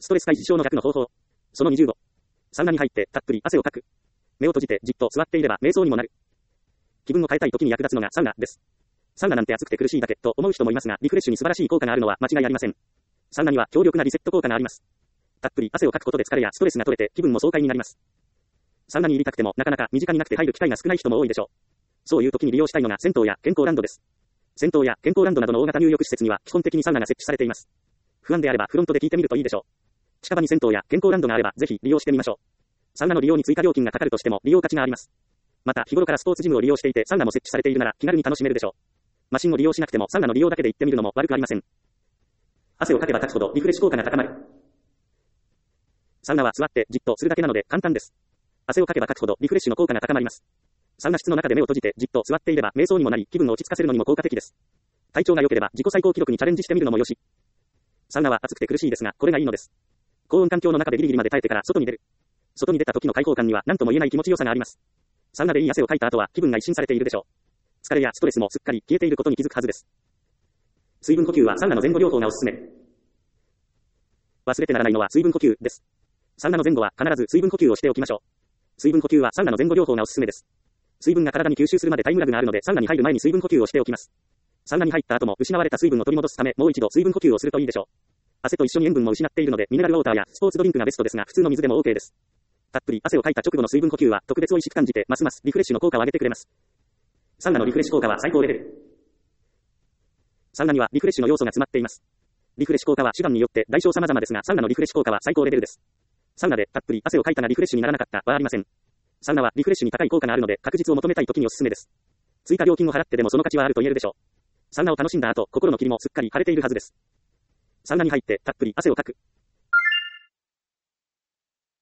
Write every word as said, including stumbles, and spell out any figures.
ストレス解消の逆の方法。そのにじゅうご。サウナに入ってたっぷり汗をかく。目を閉じてじっと座っていれば瞑想にもなる。気分を変えたい時に役立つのがサウナです。サウナなんて暑くて苦しいだけと思う人もいますが、リフレッシュに素晴らしい効果があるのは間違いありません。サウナには強力なリセット効果があります。たっぷり汗をかくことで疲れやストレスが取れて気分も爽快になります。サウナに入りたくてもなかなか身近になくて入る機会が少ない人も多いでしょう。そういう時に利用したいのが銭湯や健康ランドです。銭湯や健康ランドなどの大型入浴施設には基本的にサウナが設置されています。不安であればフロントで聞いてみるといいでしょう。近場に銭湯や健康ランドがあればぜひ利用してみましょう。サウナの利用に追加料金がかかるとしても利用価値があります。また日頃からスポーツジムを利用していてサウナも設置されているなら気軽に楽しめるでしょう。マシンを利用しなくてもサウナの利用だけで行ってみるのも悪くありません。汗をかけばかくほどリフレッシュ効果が高まる。サウナは座ってじっとするだけなので簡単です。汗をかけばかくほどリフレッシュの効果が高まります。サウナ室の中で目を閉じてじっと座っていれば瞑想にもなり気分を落ち着かせるのにも効果的です。体調が良ければ自己最高記録にチャレンジしてみるのもよし。サウナは暑くて苦しいですがこれがいいのです。高温環境の中でギリギリまで耐えてから外に出る。外に出た時の開放感には何とも言えない気持ちよさがあります。サウナでいい汗をかいた後は気分が一新されているでしょう。疲れやストレスもすっかり消えていることに気づくはずです。水分呼吸はサウナの前後療法がおすすめ。忘れてならないのは水分呼吸です。サウナの前後は必ず水分呼吸をしておきましょう。水分呼吸はサウナの前後療法がおすすめです。水分が体に吸収するまでタイムラグがあるのでサウナに入る前に水分呼吸をしておきます。サウナに入った後も失われた水分を取り戻すためもう一度水分呼吸をするといいでしょう。汗と一緒に塩分も失っているのでミネラルウォーターやスポーツドリンクがベストですが普通の水でも OK です。たっぷり汗をかいた直後の水分呼吸は特別美味しく感じてますますリフレッシュの効果を上げてくれます。サウナのリフレッシュ効果は最高レベル。サウナにはリフレッシュの要素が詰まっています。リフレッシュ効果は手段によって代償様々ですがサウナのリフレッシュ効果は最高レベルです。サウナでたっぷり汗をかいたがリフレッシュにならなかったはありません。サウナはリフレッシュに高い効果があるので確実を求めたい時におすすめです。追加料金を払ってでもその価値はあると言えるでしょう。サウナを楽しんだ後、心の霧もすっかり晴れているはずです。サウナに入ってたっぷり汗をかく。